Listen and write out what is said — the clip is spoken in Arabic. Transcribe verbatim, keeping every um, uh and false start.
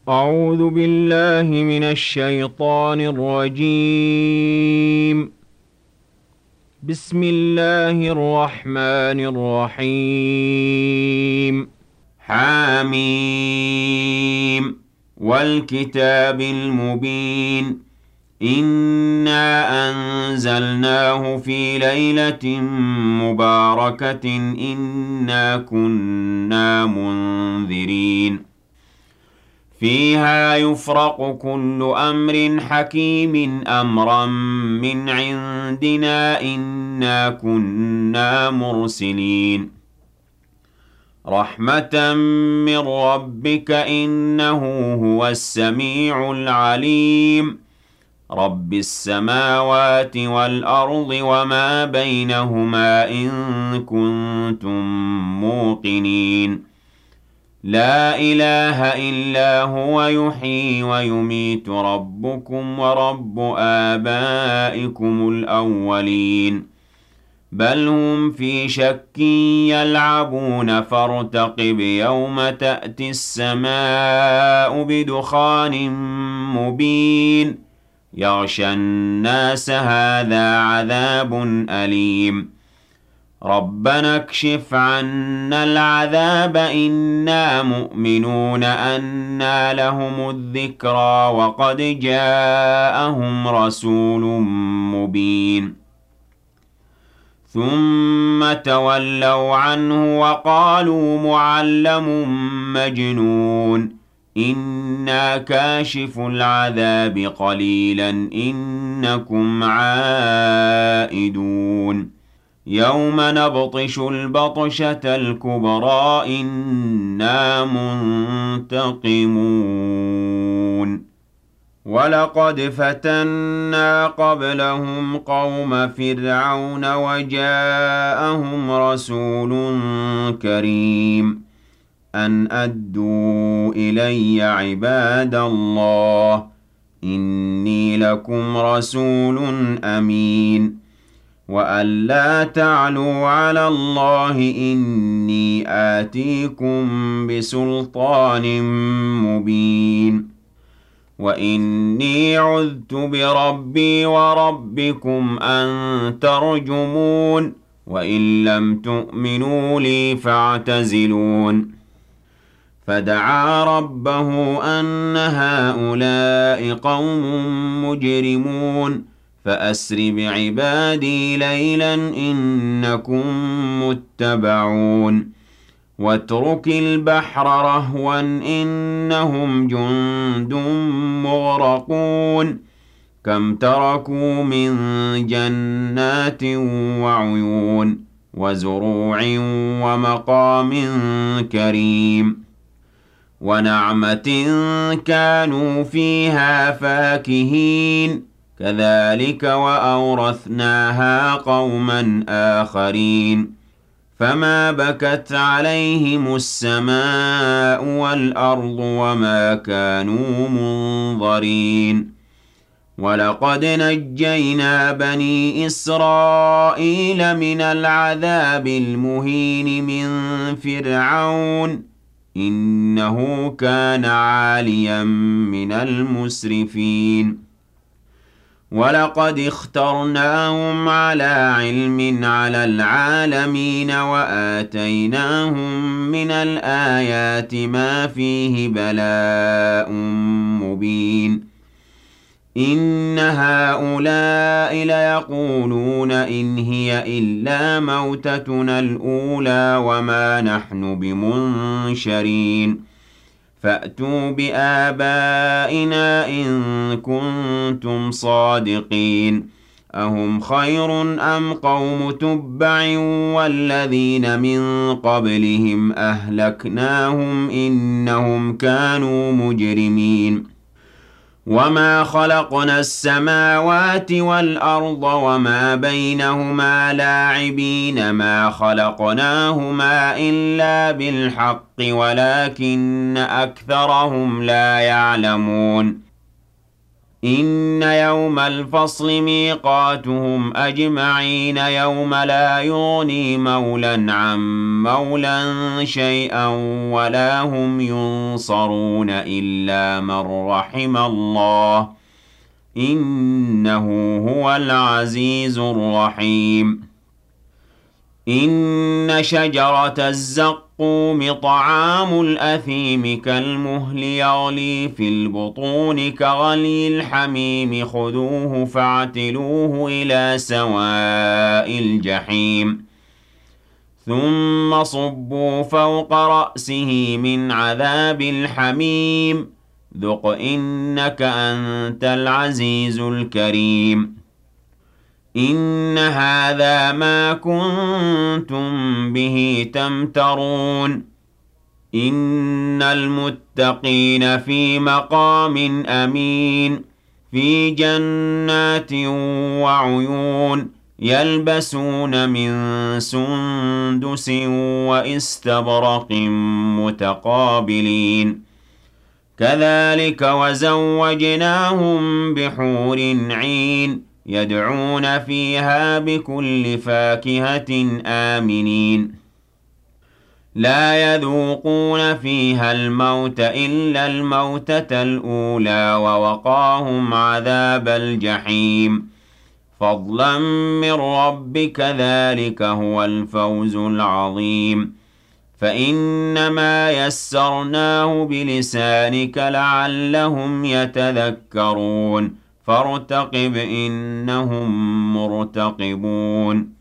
أعوذ بالله من الشيطان الرجيم. بسم الله الرحمن الرحيم. حاميم والكتاب المبين. إنا أنزلناه في ليلة مباركة إنا كنا منذرين فيها يفرق كل أمر حكيم أمرا من عندنا إنا كنا مرسلين رحمة من ربك إنه هو السميع العليم رب السماوات والأرض وما بينهما إن كنتم موقنين لا إله إلا هو يحيي ويميت ربكم ورب آبائكم الأولين بل هم في شك يلعبون فارتقب يوم تأتي السماء بدخان مبين يغشى الناس هذا عذاب أليم ربنا اكشف عنا العذاب إنا مؤمنون أنى لهم الذكرى وقد جاءهم رسول مبين ثم تولوا عنه وقالوا معلم مجنون إنا كاشف العذاب قليلا إنكم عائدون يوم نبطش البطشة الكبرى إنا منتقمون ولقد فتنا قبلهم قوم فرعون وجاءهم رسول كريم أن أدوا إلي عباد الله إني لكم رسول أمين وأن لا تعلوا على الله إني آتيكم بسلطان مبين وإني عذت بربي وربكم أن ترجمون وإن لم تؤمنوا لي فاعتزلون فدعا ربه أن هؤلاء قوم مجرمون فأسر بعبادي ليلا إنكم متبعون واترك البحر رهوا إنهم جند مغرقون كم تركوا من جنات وعيون وزروع ومقام كريم ونعمة كانوا فيها فاكهين كذلك وأورثناها قوما آخرين فما بكت عليهم السماء والأرض وما كانوا منظرين ولقد نجينا بني إسرائيل من العذاب المهين من فرعون إنه كان عاليا من المسرفين ولقد اخترناهم على علم على العالمين وآتيناهم من الآيات ما فيه بلاء مبين إن هؤلاء ليقولون إن هي إلا موتتنا الأولى وما نحن بمنشرين فأتوا بآبائنا إن كنتم صادقين أهم خير أم قوم تبع والذين من قبلهم أهلكناهم إنهم كانوا مجرمين وما خلقنا السماوات والأرض وما بينهما لاعبين ما خلقناهما إلا بالحق ولكن أكثرهم لا يعلمون إن يوم الفصل ميقاتهم أجمعين يوم لا يغني مولى عن مولى شيئا ولا هم ينصرون إلا من رحم الله إنه هو العزيز الرحيم إن شجرة الزقوم طعام الأثيم كالمهل يغلي في البطون كغلي الحميم خذوه فاعتلوه إلى سواء الجحيم ثم صبوا فوق رأسه من عذاب الحميم ذق إنك أنت العزيز الكريم إن هذا ما كنتم به تمترون إن المتقين في مقام أمين في جنات وعيون يلبسون من سندس وإستبرق متقابلين كذلك وزوجناهم بحور عين يدعون فيها بكل فاكهة آمنين لا يذوقون فيها الموت إلا الموتة الأولى ووقاهم عذاب الجحيم فضلا من ربك ذلك هو الفوز العظيم فإنما يسرناه بلسانك لعلهم يتذكرون فارتقب إنهم مرتقبون